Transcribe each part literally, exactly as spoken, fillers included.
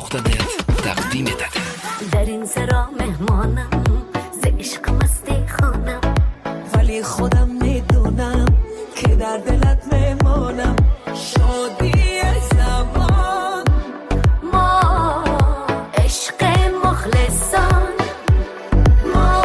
نقطه تقدیم داده. در این سرا مهمانم، ز عشق مستی خانم، ولی خودم میدونم که در دلت میمانم. شادی زمان ما عشق مخلصان، ما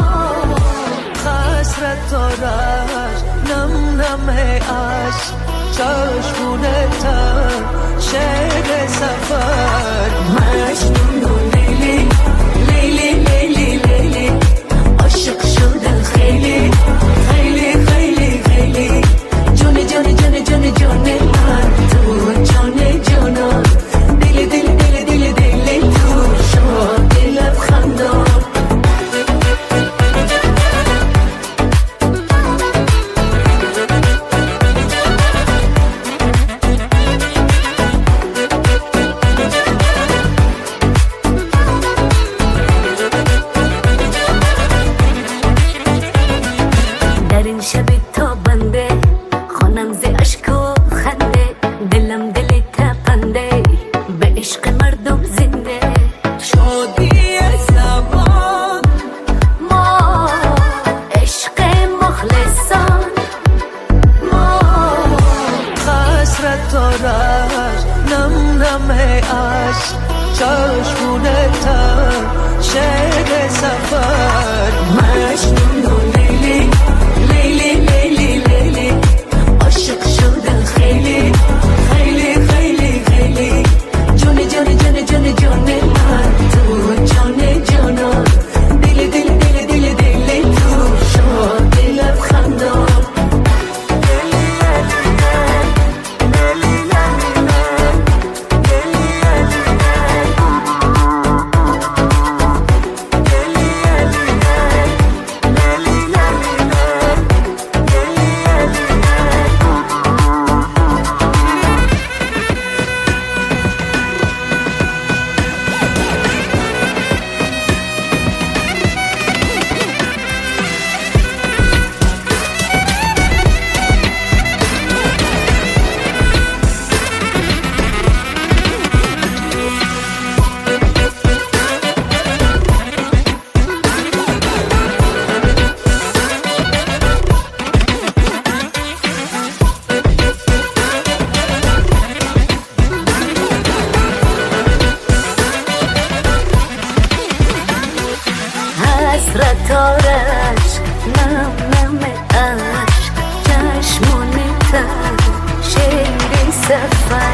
حسرت دارش نم نم عشق، چشمونه تر شعر سفر. مجنون و لیلی لیلی لیلی لیلی، عاشق شدن خیلی خیلی خیلی خیلی. جون جون جون جون جون من تو، جون جون دل دل دل دل دل تو، شما دلت خندان. در این شب تا بنده خونم ز عشق و خنده، دلم دل تپنده به عشق مردم زنده. شادی زمان ما عشق مخلصان، ما حسرت دارش نم نم عشق، چشمونه تر شعر سفر. مجنون و لیلی لیلی لیلی لیلی، عاشق شدن خیلی خیلی خیلی خیلی. جون جون جون جون جون من تو، جون جون دل دل دل دل دل تو، شما دلت خندان. حسرت آرش نم نم عشق، چشمونه تر شعر سفر.